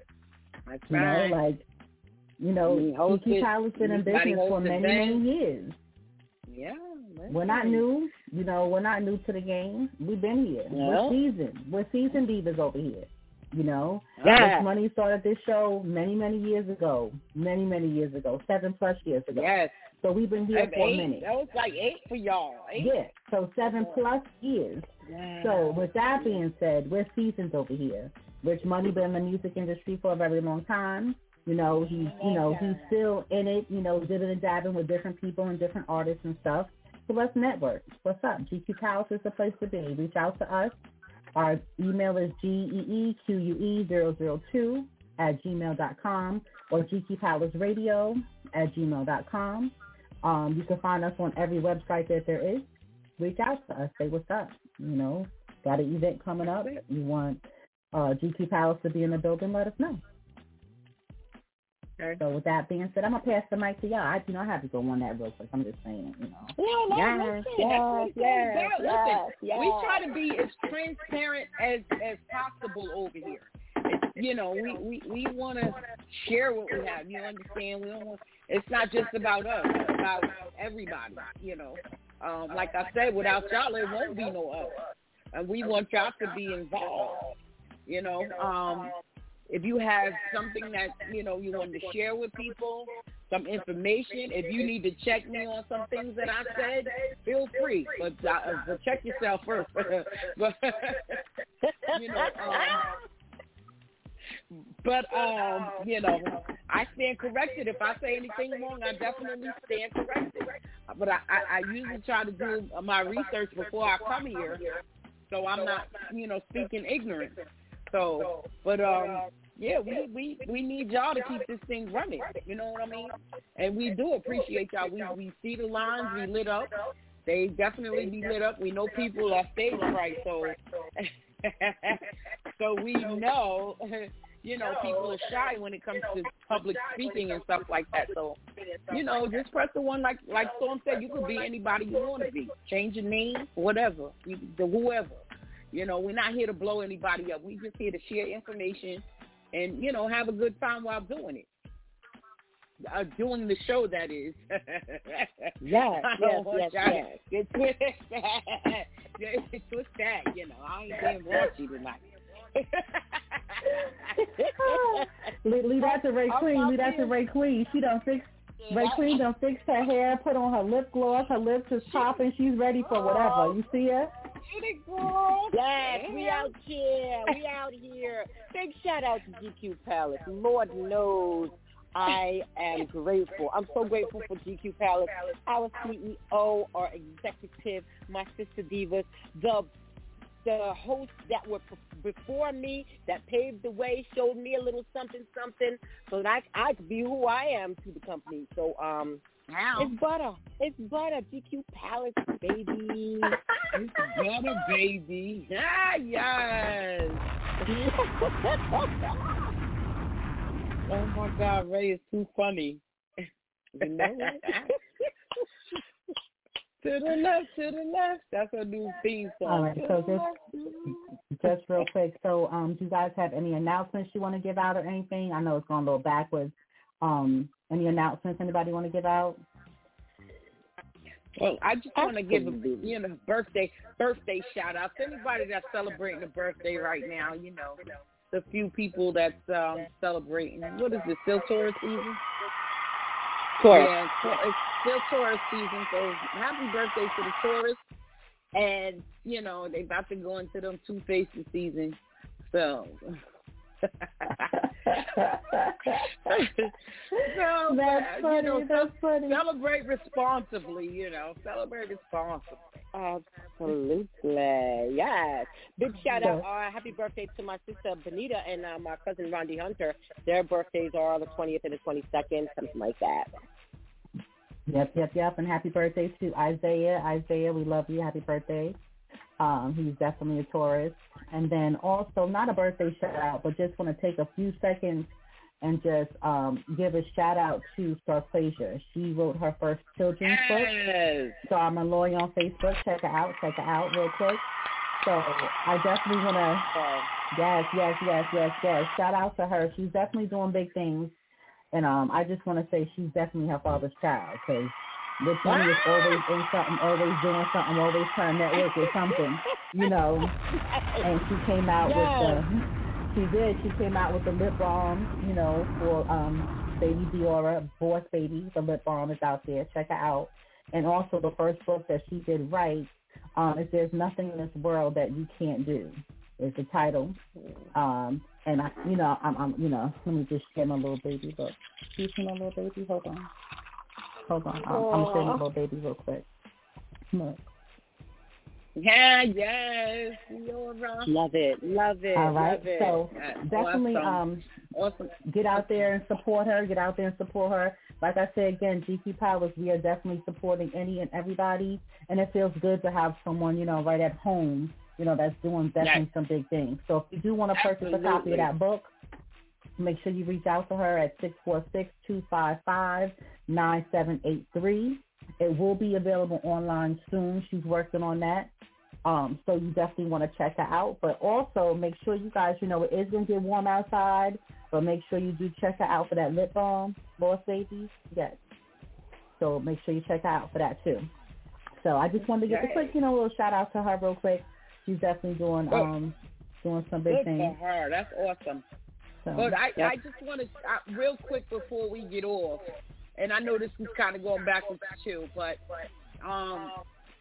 That's you right. know, like you know, G Q Palace been in business for many, many years. Yeah. We're not new, you know, we're not new to the game. We've been here. No. We're seasoned. We're seasoned divas over here, you know. Yeah. Miss Money started this show many, many years ago, many, many years ago, seven plus years ago. Yes. So we've been here for eight. a minute. That was like eight for y'all. Eight. Yeah, so seven plus years. Yeah. So with that being said, we're seasoned over here. Rich Money been in the music industry for a very long time. You know, he's, you know, he's still in it, you know, dibbing and dabbing with different people and different artists and stuff. So let's network. What's up? G Q Palace is the place to be. Reach out to us. Our email is G E E Q U E zero zero two at gmail dot com or G Q Palace Radio at gmail dot com. Um, you can find us on every website that there is. Reach out to us. Say what's up. You know, got an event coming up. You want uh, G Q Palace to be in the building, let us know. Okay. So with that being said, I'm gonna pass the mic to y'all. I, you know, I have to go on that real quick. I'm just saying, you know. No, no, yes, listen, yes, yes, yes, yes, listen, yes. we try to be as transparent as as possible over here. It's, you know, we we we want to share what we have. You understand? We don't want. It's not just about us. It's about everybody. You know. Um, like I said, without y'all, there won't be no us. And we want y'all to be involved. You know, um, if you have something that, you know, you want to share with people, some information, if you need to check me on some things that I said, feel free. But, uh, but check yourself first. but, you know, um, but, um, you know, I stand corrected. If I say anything wrong, I definitely stand corrected. But I, I, I usually try to do my research before I come here, so I'm not, you know, speaking ignorant. So, but, um, yeah, we, we, we need y'all to keep this thing running. You know what I mean? And we do appreciate y'all. We, we see the lines, we lit up. They definitely be lit up. We know people are stage fright, so, so we know, you know, people are shy when it comes to public speaking and stuff like that. So, you know, just press the one, like like Storm said, you could be anybody you want to be. Change your name, whatever, you, the whoever. You know, we're not here to blow anybody up. We're just here to share information and, you know, have a good time while doing it. Uh, doing the show, that is. Yes, yes, yes, yes. Get twisted. Get twisted, you know. I ain't being raunchy tonight. leave, leave that to Ray Queen. Leave that to Ray Queen. She done fix Ray Queen done fixed her hair, put on her lip gloss. Her lips is popping. She's ready for whatever. You see her? Yes, we out here. We out here. Big shout out to G Q Palace. Lord knows I am grateful. I'm so grateful for G Q Palace, our C E O, our executive, my sister divas, the the hosts that were before me, that paved the way, showed me a little something, something, so that I, I could be who I am to the company. So, um, wow. It's butter. It's butter. G Q Palace, baby. It's butter, baby. Ah, yes. Oh, my God, Ray is too funny. You know what? To the left, to the left. That's a new theme song. All right, so just, just real quick. So um, do you guys have any announcements you want to give out or anything? I know it's going a little backwards. Um, any announcements anybody want to give out? Well, I just want to give a you know birthday birthday shout out to anybody that's celebrating a birthday right now. You know, the few people that's um, celebrating. What is it? Still Taurus season? Taurus. Yeah, it's still Taurus season. So happy birthday to the Taurus. And you know they about to go into them two faces season. So. so that's funny. You know, that's funny. Celebrate responsibly. You know, celebrate responsibly. Absolutely, yes. Big shout out, uh, happy birthday to my sister Benita and uh, my cousin Rondi Hunter. Their birthdays are the twentieth and the twenty-second, something like that. Yep, yep, yep. And happy birthday to Isaiah. Isaiah, we love you. Happy birthday. Um, he's definitely a Taurus. And then also, not a birthday shout out, but just want to take a few seconds and just um, give a shout out to Starplasia. She wrote her first children's yes. book. So I'm a lawyer on Facebook. Check her out. Check her out real quick. So I definitely want to, yes, yes, yes, yes, yes. Shout out to her. She's definitely doing big things. And um, I just want to say she's definitely her father's child, because the Tony is always in something, always doing something, always trying to network with something, you know. And she came out yes. with the, she did, she came out with the lip balm, you know, for um, Baby Diora, Boss Baby. The lip balm is out there. Check her out. And also the first book that she did write, um, is There's Nothing in This World That You Can't Do, is the title. Um, and I, you know, I'm, I'm, you know, let me just share my little baby book. See my little baby? Hold on. Hold on. I'm, I'm showing my little baby real quick. Look. Yeah, yes. Laura. Love it. Love it. All right. Love it. So yeah. definitely awesome. um, awesome. get out there and support her. Get out there and support her. Like I said, again, G Q Powers, we are definitely supporting any and everybody. And it feels good to have someone, you know, right at home, you know, that's doing definitely yes. some big things. So if you do want to purchase Absolutely. a copy of that book, make sure you reach out to her at six four six, two five five, nine seven eight three. It will be available online soon. She's working on that. Um, so you definitely want to check her out. But also make sure you guys, you know, it is going to get warm outside, but make sure you do check her out for that lip balm, Boss Baby. Yes. So make sure you check her out for that too. So I just wanted to give a quick, you know, little shout out to her real quick. She's definitely doing um doing some big Good things. for her. That's awesome. So, but I, yep. I just want to, uh, real quick before we get off, and I know this is kind of going backwards too, but um,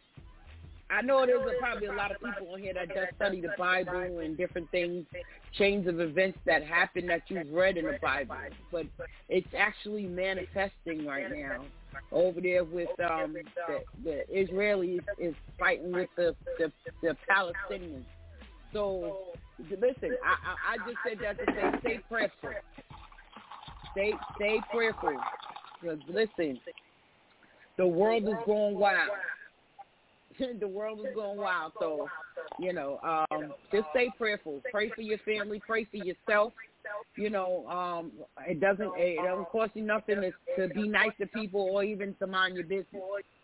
I know there's a, probably a lot of people on here that just study the Bible and different things, chains of events that happen that you've read in the Bible, but it's actually manifesting right now. Over there with um, the, the Israelis is fighting with the, the, the Palestinians. So, listen, I, I, I just said that to say stay prayerful. Stay, stay prayerful. Because, listen, the world is going wild. The world is going wild. So, you know, um, just stay prayerful. Pray for your family. Pray for yourself. You know, um, it doesn't it doesn't cost you nothing to, to be nice to people or even to mind your business.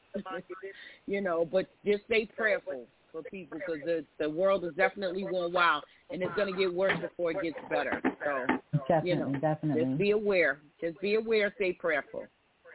You know, but just stay prayerful for people because the the world is definitely going wild and it's going to get worse before it gets better. So, definitely, you know, definitely. just be aware. Just be aware. Stay prayerful.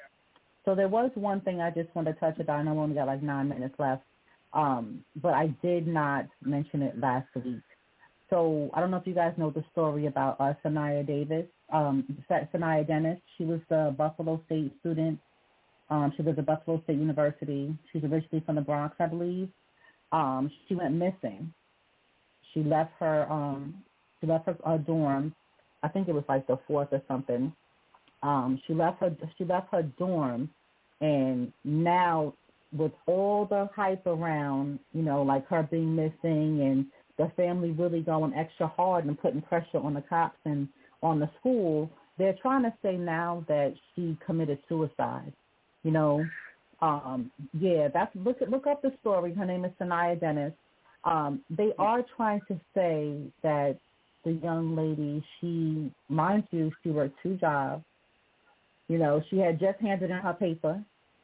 So there was one thing I just wanted to touch about. I know we only got like nine minutes left, um, but I did not mention it last week. So I don't know if you guys know the story about uh, Sanaya Davis, um, Sanaya Dennis. She was the Buffalo State student. Um, she was at Buffalo State University. She's originally from the Bronx, I believe. Um, she went missing. She left her. Um, she left her uh, dorm. I think it was like the fourth or something. Um, she left her. She left her dorm, and now with all the hype around, you know, like her being missing and the family really going extra hard and putting pressure on the cops and on the school, they're trying to say now that she committed suicide. You know, um, yeah, that's look look up the story. Her name is Sanaya Dennis. Um, they are trying to say that the young lady, she, mind you, she worked two jobs. You know, she had just handed in her paper.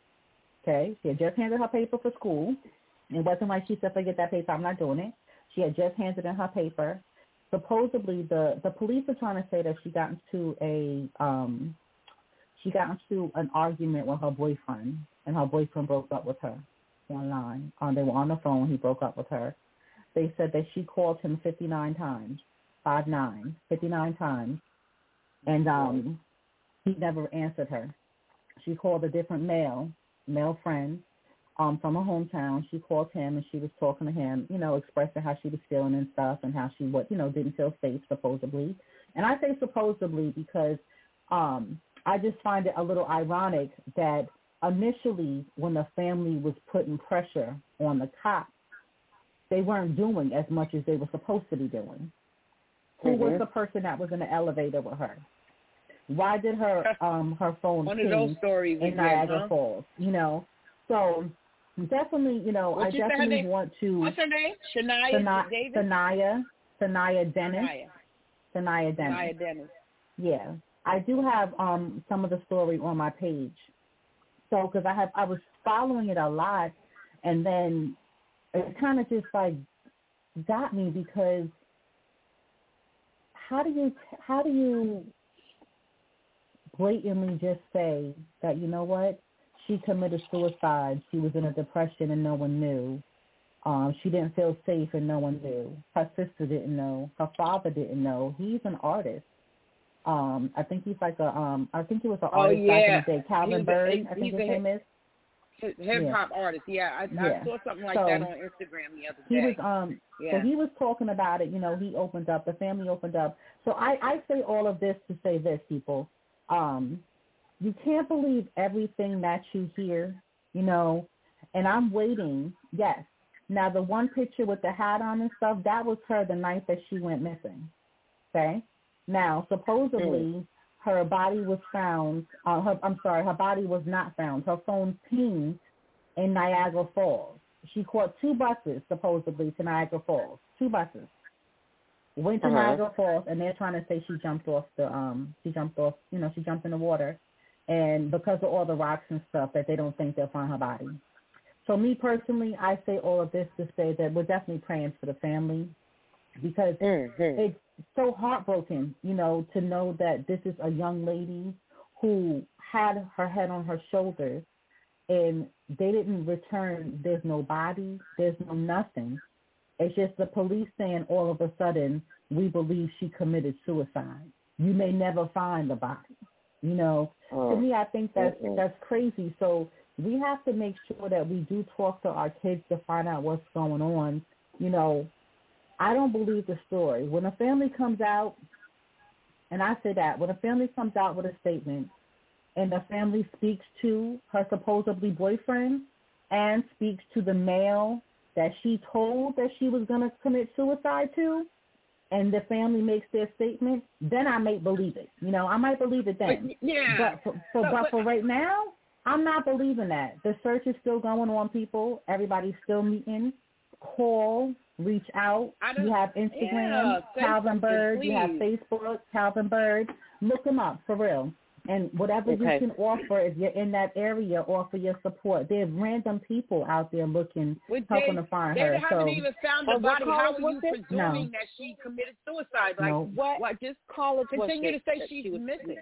Okay, she had just handed her paper for school. It wasn't like she said, forget that paper, I'm not doing it. She had just handed in her paper. Supposedly, the, the police are trying to say that she got into a um, she got into an argument with her boyfriend, and her boyfriend broke up with her online. Um, they were on the phone. He broke up with her. They said that she called him fifty-nine times, five nine, fifty-nine times, and um, he never answered her. She called a different male, male friend. Um, from her hometown, she called him and she was talking to him, you know, expressing how she was feeling and stuff and how she, what you know, didn't feel safe, supposedly. And I say supposedly because um, I just find it a little ironic that initially when the family was putting pressure on the cops, they weren't doing as much as they were supposed to be doing. Who mm-hmm. was the person that was in the elevator with her? Why did her um, her phone One ping of those stories in Niagara huh? Falls? You know, so definitely, you know, What's I definitely want to. What's her name? Shania Sanaya, Davis? Sanaya, Sanaya Dennis. Sanaya. Sanaya Dennis. Sanaya Dennis. Yeah, I do have um some of the story on my page. So, because I have, I was following it a lot, and then it kind of just like got me because how do you how do you blatantly just say that, you know what, she committed suicide, she was in a depression and no one knew. Um, she didn't feel safe and no one knew. Her sister didn't know. Her father didn't know. He's an artist. Um, I think he's like a, um, I think he was an oh, artist yeah. back in the day. Calvin Bird, I think his name is. Hip hop yeah. artist, yeah. I, yeah. I saw something like so, that on Instagram the other day. He was, um, yeah. so he was talking about it. You know, he opened up. The family opened up. So I, I say all of this to say this, people. Um, you can't believe everything that you hear. You know, and I'm waiting. Yes. Now the one picture with the hat on and stuff, that was her the night that she went missing. Okay. Now supposedly. Mm. Her body was found, uh, her, I'm sorry, her body was not found. Her phone pinged in Niagara Falls. She caught two buses, supposedly, to Niagara Falls. Two buses. Went to uh-huh. Niagara Falls, and they're trying to say she jumped off the, um, she jumped off, you know, she jumped in the water. And because of all the rocks and stuff, that they don't think they'll find her body. So me personally, I say all of this to say that we're definitely praying for the family because mm-hmm. it's so heartbroken, you know, to know that this is a young lady who had her head on her shoulders and they didn't return. There's no body. There's no nothing. It's just the police saying all of a sudden, we believe she committed suicide. You may never find the body. You know, oh. to me, I think that's mm-hmm. that's crazy. So we have to make sure that we do talk to our kids to find out what's going on. You know, I don't believe the story. When a family comes out, and I say that, when a family comes out with a statement and the family speaks to her supposedly boyfriend and speaks to the male that she told that she was going to commit suicide to, and the family makes their statement, then I might believe it. You know, I might believe it then. But, yeah. But for, for, but, but for right now, I'm not believing that. The search is still going on, people. Everybody's still meeting. Call, reach out. You have Instagram, yeah, Calvin Bird. please. You have Facebook, Calvin Bird. Look them up, for real. And whatever okay. you can offer, if you're in that area, offer your support. There's random people out there looking, well, helping they, to find they her. They haven't so, even found the body. How are you presuming no. that she committed suicide? Like, no. what? What? Just college continue to say she's she missing.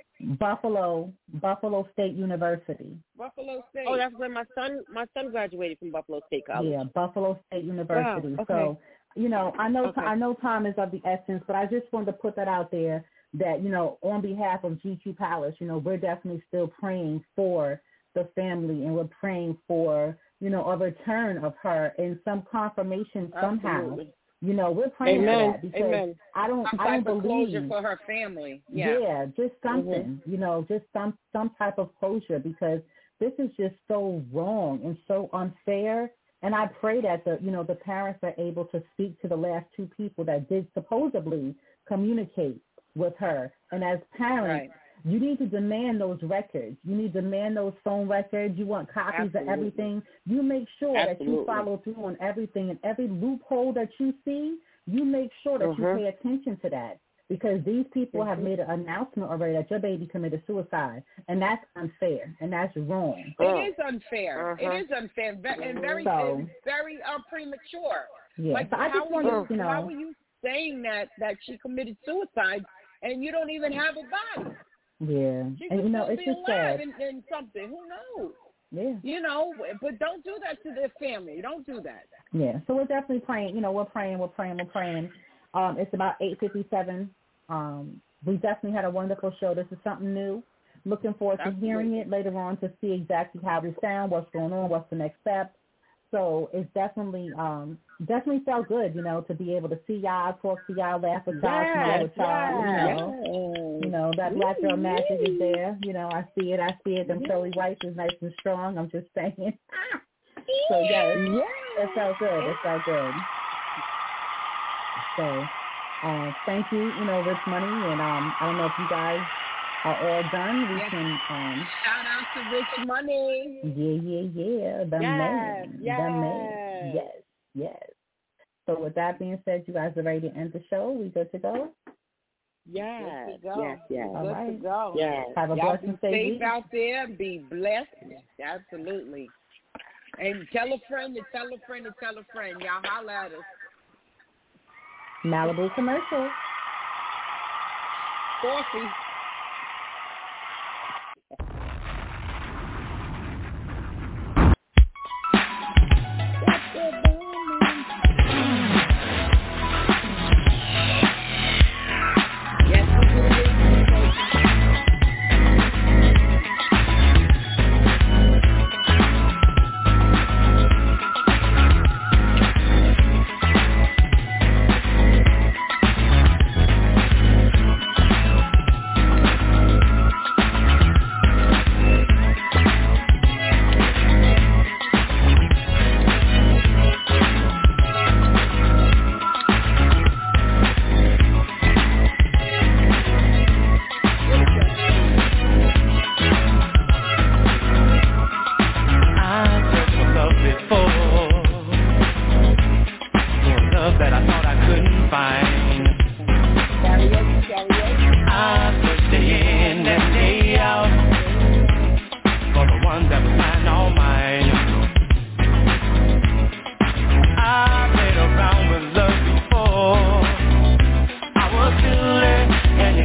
Buffalo, Buffalo State University. Buffalo State. Oh, that's where my son, my son graduated from Buffalo State College. Yeah, Buffalo State University. Wow. Okay. So, you know, I know, okay. I know time is of the essence, but I just wanted to put that out there. That, you know, on behalf of G Q Palace, you know, we're definitely still praying for the family, and we're praying for, you know, a return of her and some confirmation somehow. Absolutely. You know, we're praying Amen. for that because Amen. I don't, some I type don't of believe closure for her family. Yeah, yeah just something, mm-hmm. you know, just some some type of closure, because this is just so wrong and so unfair. And I pray that the, you know, the parents are able to speak to the last two people that did supposedly communicate with her. And as parents, right. you need to demand those records. You need to demand those phone records. You want copies Absolutely. of everything. You make sure Absolutely. that you follow through on everything, and every loophole that you see, you make sure that mm-hmm. you pay attention to that, because these people mm-hmm. have made an announcement already that your baby committed suicide, and that's unfair, and that's wrong. It is unfair. Uh-huh. It is unfair and very, so, very uh, premature. Yeah, like, so I just wanted, wanted, you know, how are you saying that that she committed suicide and you don't even have a body? Yeah, she and you know, it's be just alive sad. in, in something. Who knows? Yeah. You know, but don't do that to their family. Don't do that. Yeah, so we're definitely praying. You know, we're praying, we're praying, we're praying. Um, it's about eight fifty-seven. Um, we definitely had a wonderful show. This is something new. Looking forward to Absolutely. hearing it later on to see exactly how we sound, what's going on, what's the next step. So it's definitely um, definitely felt good, you know, to be able to see y'all, talk to y'all, laugh with y'all, yes, smile with y'all. yes. You know, you know that black girl magic is there. You know, I see it, I see it. Them pearly whites is nice and strong. I'm just saying. So yes, yes, it felt good. It felt good. So uh, thank you, you know, Rich Money, and um, I don't know if you guys are all done. We yes. can um, shout out to Rich Money. Yeah, yeah, yeah. The yes, man. yes. The man. Yes, yes. So with that being said, you guys are ready to end the show. We good to go? Yes, yes, yes, yes. All good right. to go. Yes. Have a Y'all blessed be day. safe out there. Be blessed. Absolutely. And tell a friend to tell a friend to tell a friend. Y'all holla at us. Malibu commercial. Coffee.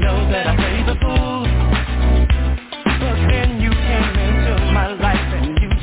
And you came into my life and you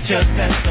just as